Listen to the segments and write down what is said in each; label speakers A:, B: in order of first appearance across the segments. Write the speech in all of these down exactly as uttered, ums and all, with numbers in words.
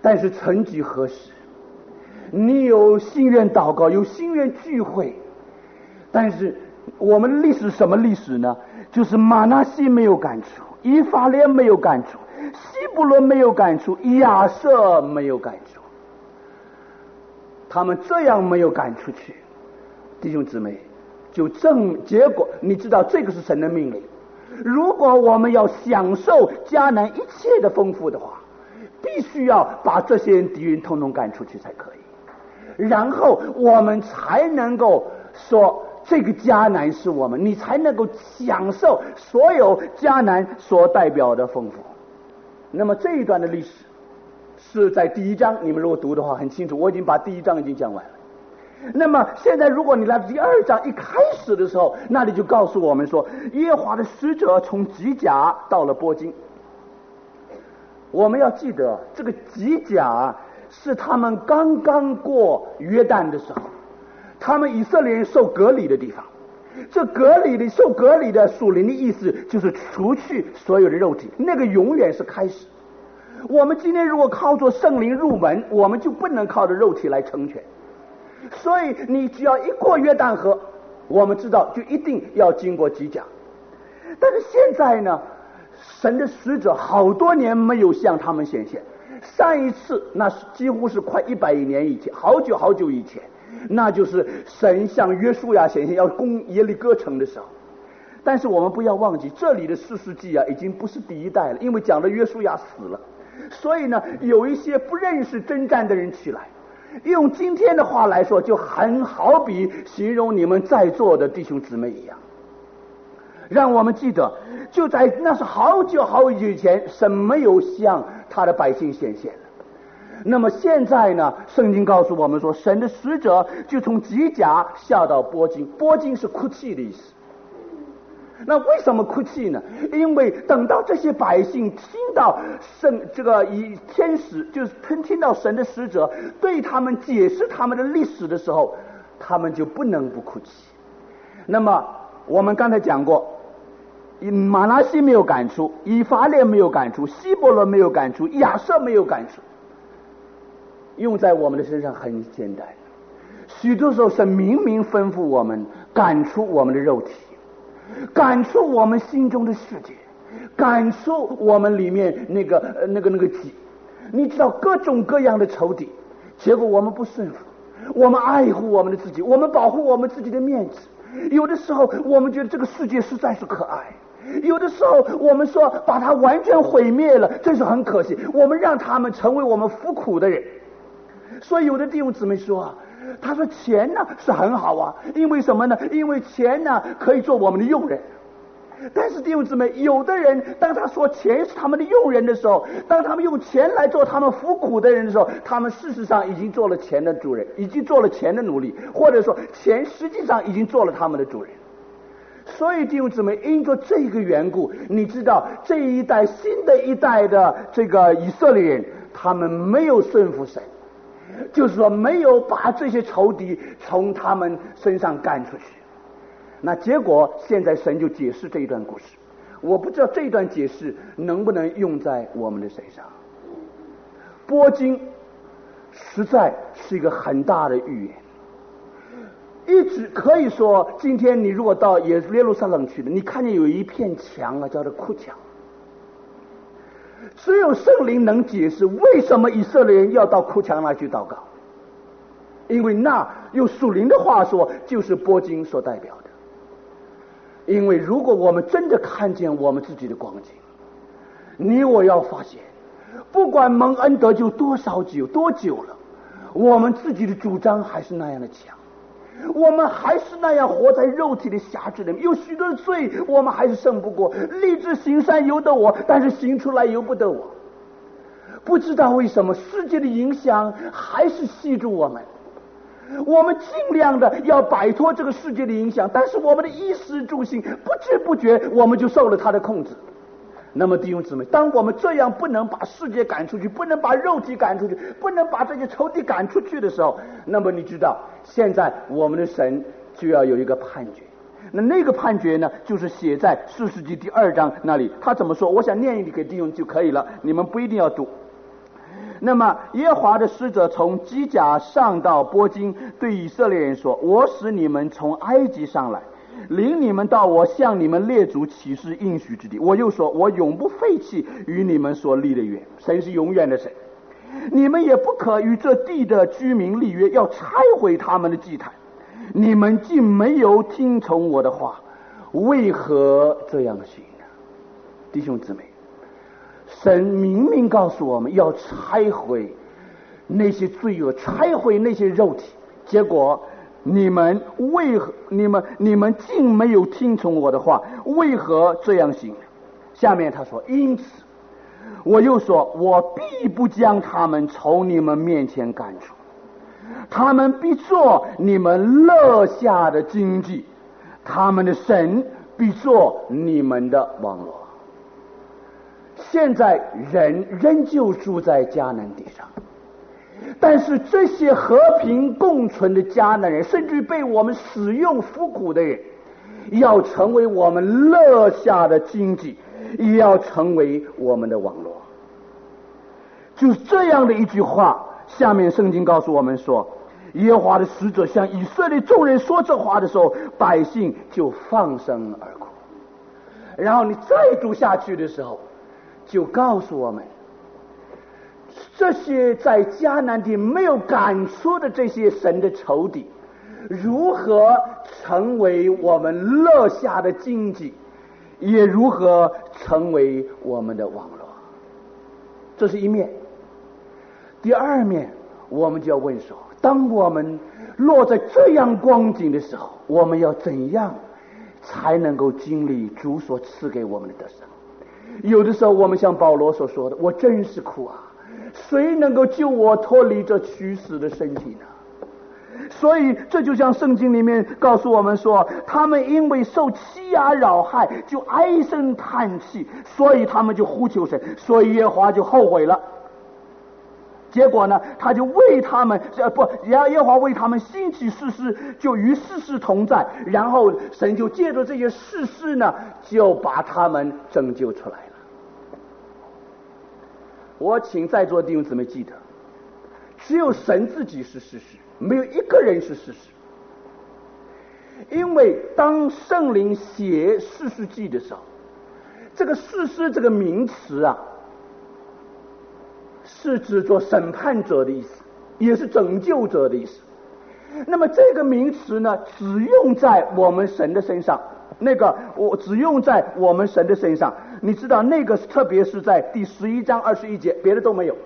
A: 但是曾几何时，你有心愿祷告，有心愿聚会，但是我们历史什么历史呢？就是马拿西没有赶出，以法莲没有赶出，西布伦没有赶出，亚瑟没有赶出。他们这样没有赶出去，弟兄姊妹，就正结果，你知道这个是神的命令。如果我们要享受迦南一切的丰富的话，必须要把这些敌人统统赶出去才可以，然后我们才能够说这个迦南是我们，你才能够享受所有迦南所代表的丰富。那么这一段的历史是在第一章，你们如果读的话很清楚，我已经把第一章已经讲完了。那么现在如果你来到第二章一开始的时候，那里就告诉我们说，耶和华的使者从吉甲到了波金。我们要记得这个吉甲是他们刚刚过约旦的时候，他们以色列人受隔离的地方。这隔离的受隔离的属灵的意思就是除去所有的肉体，那个永远是开始。我们今天如果靠着圣灵入门，我们就不能靠着肉体来成全。所以你只要一过约旦河，我们知道就一定要经过吉甲。但是现在呢，神的使者好多年没有向他们显现，上一次那是几乎是快一百年以前，好久好久以前，那就是神向约书亚显现要攻耶利哥城的时候。但是我们不要忘记，这里的士师记啊已经不是第一代了，因为讲的约书亚死了，所以呢有一些不认识征战的人起来，用今天的话来说，就很好比形容你们在座的弟兄姊妹一样。让我们记得，就在那是好久好久以前，神没有向他的百姓显现。那么现在呢，圣经告诉我们说，神的使者就从吉甲下到波金。波金是哭泣的意思。那为什么哭泣呢？因为等到这些百姓听到圣这个以天使，就是听听到神的使者对他们解释他们的历史的时候，他们就不能不哭泣。那么我们刚才讲过，马拿西没有赶出，以法莲没有赶出，希伯伦没有赶出，亚瑟没有赶出。用在我们的身上很简单，许多时候神明明吩咐我们赶出我们的肉体，赶出我们心中的世界，赶出我们里面那个、呃、那个那个己，你知道各种各样的仇敌，结果我们不顺服，我们爱护我们的自己，我们保护我们自己的面子。有的时候我们觉得这个世界实在是可爱，有的时候我们说把它完全毁灭了，真是很可惜，我们让他们成为我们服苦的人。所以有的弟兄姊妹说啊，他说钱呢是很好啊，因为什么呢？因为钱呢可以做我们的佣人。但是弟兄姊妹，有的人当他说钱是他们的佣人的时候，当他们用钱来做他们服苦的人的时候，他们事实上已经做了钱的主人，已经做了钱的奴隶，或者说钱实际上已经做了他们的主人。所以弟兄姊妹，因着这个缘故，你知道这一代新的一代的这个以色列人，他们没有顺服神，就是说没有把这些仇敌从他们身上赶出去。那结果现在神就解释这一段故事，我不知道这一段解释能不能用在我们的身上。波金实在是一个很大的预言，一直可以说，今天你如果到耶路撒冷去的，你看见有一片墙啊，叫做哭墙。只有圣灵能解释为什么以色列人要到哭墙那去祷告，因为那用属灵的话说，就是波金所代表的。因为如果我们真的看见我们自己的光景，你我要发现，不管蒙恩得救多少久多久了，我们自己的主张还是那样的强，我们还是那样活在肉体的辖制里面，有许多的罪我们还是胜不过，立志行善由得我，但是行出来由不得我。不知道为什么世界的影响还是吸住我们，我们尽量的要摆脱这个世界的影响，但是我们的衣食住行不知不觉我们就受了它的控制。那么弟兄姊妹，当我们这样不能把世界赶出去，不能把肉体赶出去，不能把这些仇敌赶出去的时候，那么你知道现在我们的神就要有一个判决。那那个判决呢，就是写在士师记第二章那里。他怎么说？我想念一给弟兄就可以了，你们不一定要读。 那么耶和华的使者从基甲上到波金，对以色列人说：我使你们从埃及上来，领你们到我向你们列祖起誓应许之地。我又说，我永不废弃与你们所立的约。神是永远的神，你们也不可与这地的居民立约，要拆毁他们的祭坛。你们竟没有听从我的话，为何这样行呢？弟兄姊妹，神明明告诉我们要拆毁那些罪恶，拆毁那些肉体，结果你们为何你们你们竟没有听从我的话，为何这样行呢？下面他说，因此我又说，我必不将他们从你们面前赶出，他们必做你们乐下的荆棘，他们的神必做你们的网络。现在人仍旧住在迦南地上，但是这些和平共存的迦南人，甚至被我们使用服苦的人，要成为我们乐下的荆棘，也要成为我们的网络。就是这样的一句话，下面圣经告诉我们说，耶和华的使者向以色列众人说这话的时候，百姓就放声而哭。然后你再读下去的时候，就告诉我们，这些在迦南地没有赶出的这些神的仇敌，如何成为我们乐下的荆棘，也如何成为我们的网络。这是一面。第二面，我们就要问说，当我们落在这样光景的时候，我们要怎样才能够经历主所赐给我们的得胜？有的时候我们像保罗所说的，我真是苦啊，谁能够救我脱离这屈死的身体呢？所以这就像圣经里面告诉我们说，他们因为受欺压扰害，就唉声叹气，所以他们就呼求神，所以耶和华就后悔了。结果呢，他就为他们呃不，耶和华为他们兴起士师，就与士师同在，然后神就借着这些士师呢，就把他们拯救出来了。我请在座弟兄姊妹记得，只有神自己是士师，没有一个人是士师。因为当圣灵写士师记的时候，这个士师这个名词啊，是指做审判者的意思，也是拯救者的意思。那么这个名词呢，只用在我们神的身上，那个我只用在我们神的身上。你知道那个特别是在第十一章二十一节，别的都没有。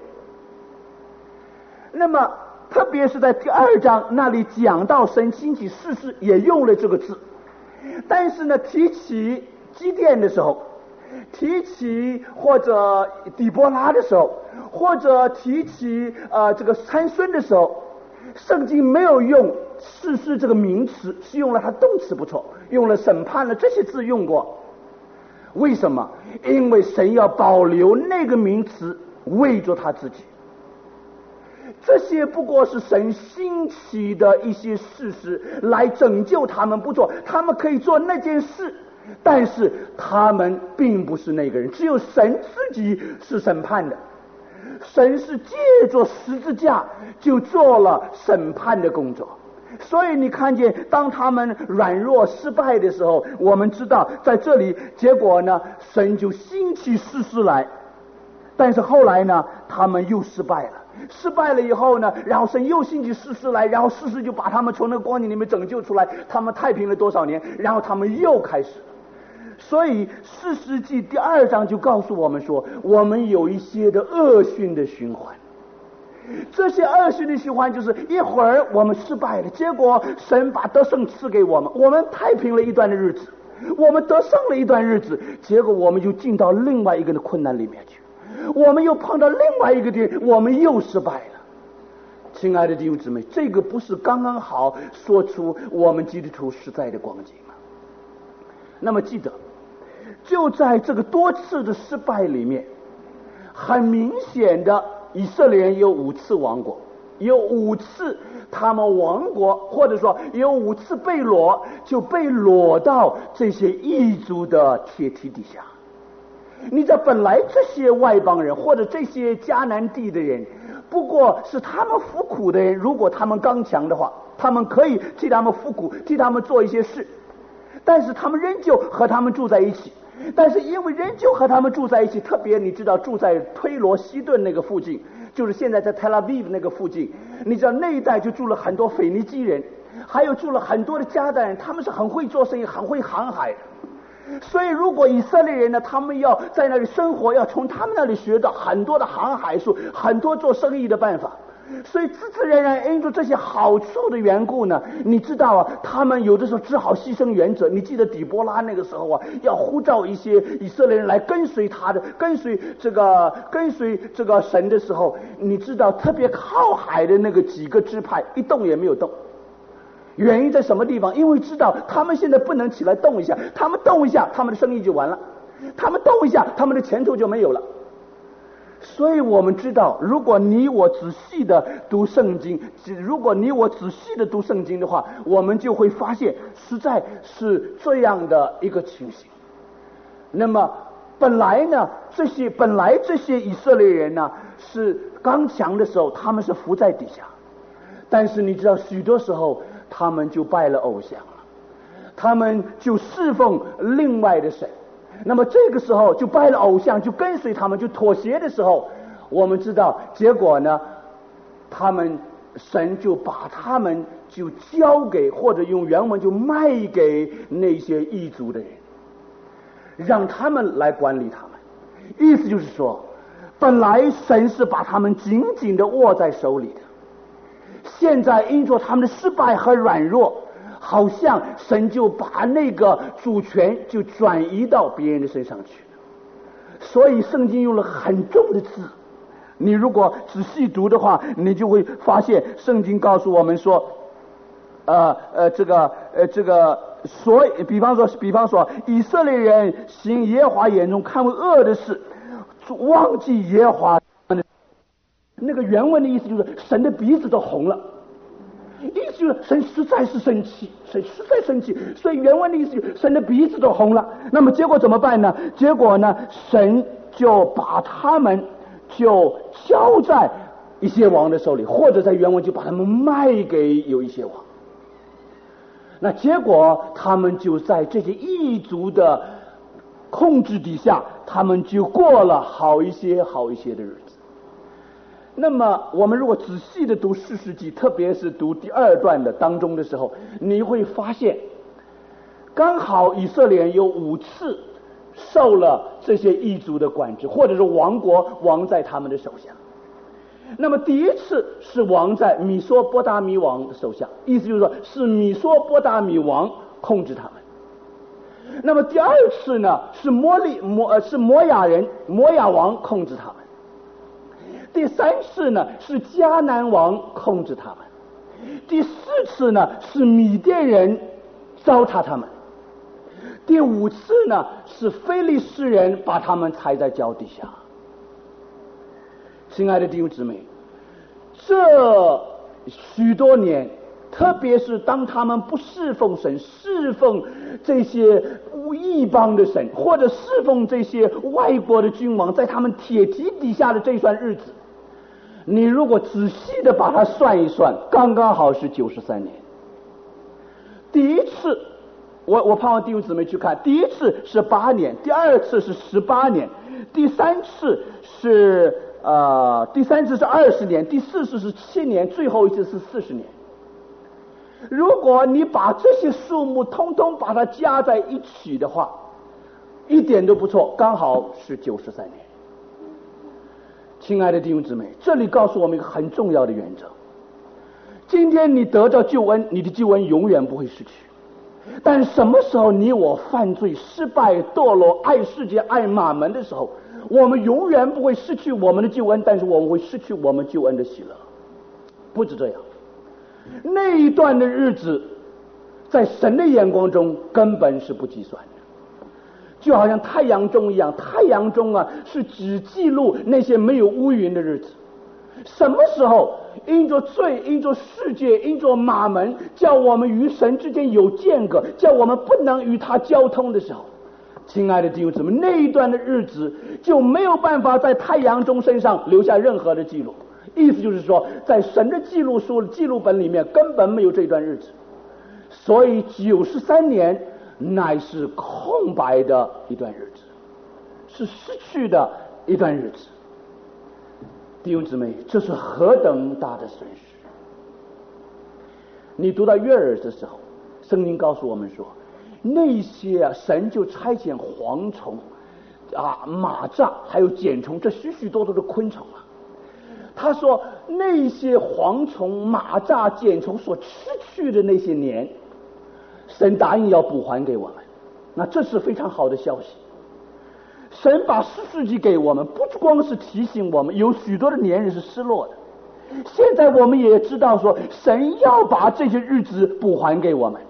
A: 那么特别是在第二章那里讲到神兴起士师，也用了这个字。但是呢，提起基甸的时候，提起或者底波拉的时候，或者提起呃这个参孙的时候，圣经没有用士师这个名词，是用了它动词不错，用了审判了这些字用过。为什么？因为神要保留那个名词为着他自己。这些不过是神兴起的一些士师来拯救他们，不做他们可以做那件事，但是他们并不是那个人，只有神自己是审判的。神是借着十字架就做了审判的工作。所以你看见当他们软弱失败的时候，我们知道在这里结果呢，神就兴起士师来，但是后来呢，他们又失败了。失败了以后呢，然后神又兴起士师来，然后士师就把他们从那个光景里面拯救出来，他们太平了多少年，然后他们又开始。所以士师记第二章就告诉我们说，我们有一些的恶性的循环。这些恶性的循环就是一会儿我们失败了，结果神把得胜赐给我们，我们太平了一段的日子，我们得胜了一段日子，结果我们就进到另外一个的困难里面去，我们又碰到另外一个点，我们又失败了。亲爱的弟兄姊妹，这个不是刚刚好说出我们基督徒实在的光景吗？那么记得，就在这个多次的失败里面，很明显的以色列人有五次亡国，有五次他们亡国，或者说有五次被掳，就被掳到这些异族的铁蹄底下。 你知道，本来这些外邦人或者这些迦南地的人，不过是他们服苦的人，如果他们刚强的话，他们可以替他们服苦，替他们做一些事，但是他们仍旧和他们住在一起。但是因为仍旧和他们住在一起，特别你知道住在推罗西顿那个附近，就是现在在 Tel Aviv 那个附近，你知道那一带就住了很多腓尼基人，还有住了很多的迦南人，他们是很会做生意，很会航海。所以如果以色列人呢，他们要在那里生活，要从他们那里学到很多的航海术，很多做生意的办法。所以自自然然因着这些好处的缘故呢，你知道啊，他们有的时候只好牺牲原则。你记得底波拉那个时候啊，要呼召一些以色列人来跟随他的，跟随这个跟随这个神的时候，你知道特别靠海的那个几个支派一动也没有动。原因在什么地方？因为知道他们现在不能起来动一下，他们动一下他们的生意就完了，他们动一下他们的前途就没有了。所以我们知道，如果你我仔细的读圣经，如果你我仔细的读圣经的话，我们就会发现实在是这样的一个情形。那么本来呢，这些本来这些以色列人呢是刚强的时候，他们是伏在底下，但是你知道许多时候他们就拜了偶像了，他们就侍奉另外的神。那么这个时候就拜了偶像，就跟随他们，就妥协的时候，我们知道结果呢，他们神就把他们就交给，或者用原文就卖给那些异族的人，让他们来管理他们。意思就是说，本来神是把他们紧紧地握在手里的，现在因着他们的失败和软弱，好像神就把那个主权就转移到别人的身上去。所以圣经用了很重的字，你如果仔细读的话，你就会发现圣经告诉我们说，呃呃这个呃这个所以比方说比方说以色列人行耶和华眼中看为恶的事，忘记耶和华，那个原文的意思就是神的鼻子都红了，意思就是神实在是生气，神实在生气，所以原文的意思就是神的鼻子都红了。那么结果怎么办呢？结果呢，神就把他们就交在一些王的手里，或者在原文就把他们卖给有一些王。那结果他们就在这些异族的控制底下，他们就过了好一些好一些的日子。那么我们如果仔细的读士师记，特别是读第二段的当中的时候，你会发现刚好以色列人有五次受了这些异族的管制，或者是王国王在他们的手下。那么第一次是王在米索波达米王的手下，意思就是说是米索波达米王控制他们。那么第二次呢，是摩利摩呃是摩亚人摩亚王控制他们。第三次呢，是迦南王控制他们。第四次呢，是米甸人糟蹋他们。第五次呢，是非利士人把他们踩在脚底下。亲爱的弟兄姊妹，这许多年，特别是当他们不侍奉神，侍奉这些异邦的神，或者侍奉这些外国的君王，在他们铁蹄底下的这一段日子，你如果仔细的把它算一算，刚刚好是九十三年。第一次，我我盼望弟兄姊妹去看，第一次是八年，第二次是十八年，第三次是呃第三次是二十年，第四次是七年，最后一次是四十年。如果你把这些数目通通把它加在一起的话，一点都不错，刚好是九十三年。亲爱的弟兄姊妹，这里告诉我们一个很重要的原则：今天你得到救恩，你的救恩永远不会失去。但什么时候你我犯罪、失败、堕落、爱世界、爱马门的时候，我们永远不会失去我们的救恩，但是我们会失去我们救恩的喜乐。不止这样，那一段的日子在神的眼光中根本是不计算的，就好像太阳钟一样，太阳钟啊是只记录那些没有乌云的日子。什么时候因着罪、因着世界、因着马门，叫我们与神之间有间隔，叫我们不能与他交通的时候， 亲爱的弟兄姊妹，那一段的日子就没有办法在太阳中身上留下任何的记录。意思就是说，在神的记录书记录本里面根本没有这段日子，所以九十三年乃是空白的一段日子，是失去的一段日子。弟兄姊妹，这是何等大的损失！你读到约珥的时候，圣经告诉我们说，那些啊，神就差遣蝗虫啊、蚂蚱还有茧虫，这许许多多的昆虫啊。他说那些蝗虫、蚂蚱、茧虫所失去的那些年，神答应要补还给我们。那这是非常好的消息。神把四世纪给我们，不光是提醒我们有许多的年日是失落的，现在我们也知道说神要把这些日子补还给我们。